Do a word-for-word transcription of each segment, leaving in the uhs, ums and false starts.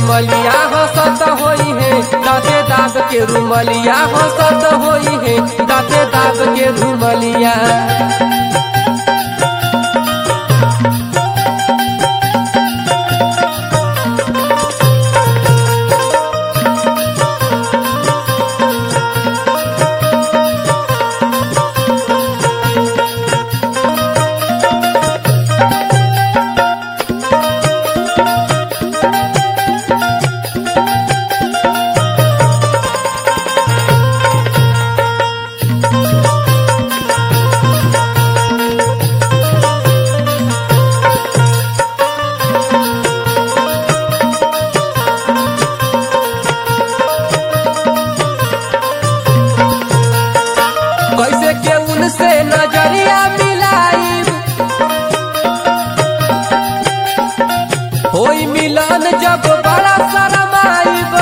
रुमलिया हंसत होई है, दाते दाब के रुमलिया हंसत होई है, दाते दाब के रुमलिया। कैसे के उनसे नजरिया मिलाई, होई मिलन जब बड़ा शरमाइब।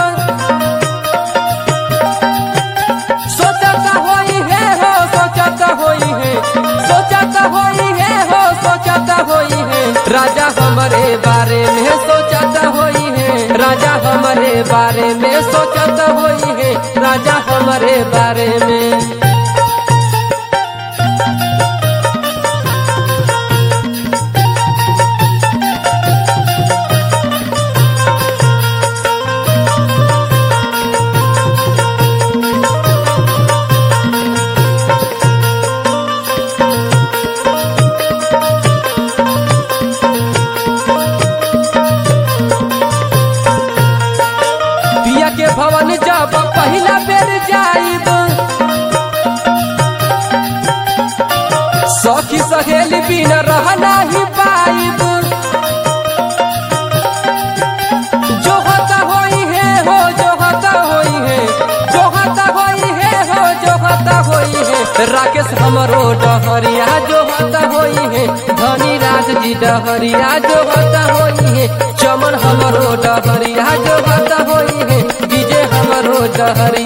सोचता होई है हो सोचता होई है, सोचता होई है हो सोचता होई है, राजा हमारे बारे में सोचता होई है, राजा हमारे बारे में सोचता होई है, राजा हमारे बारे में। पिया के भवन जब पहिला बेर जाइब, सखी सहेली बिन रह नहीं पाइब। जो होता होई है हो जो होता होई है, जो होता होई है हो जो होता होई है, राकेश हमरो डहरिया जो होता होई है, धनी राज जी डहरिया जो होता होई है, चमन हमरो डहरिया जो होता होई है, विजय हमरो डहरिया।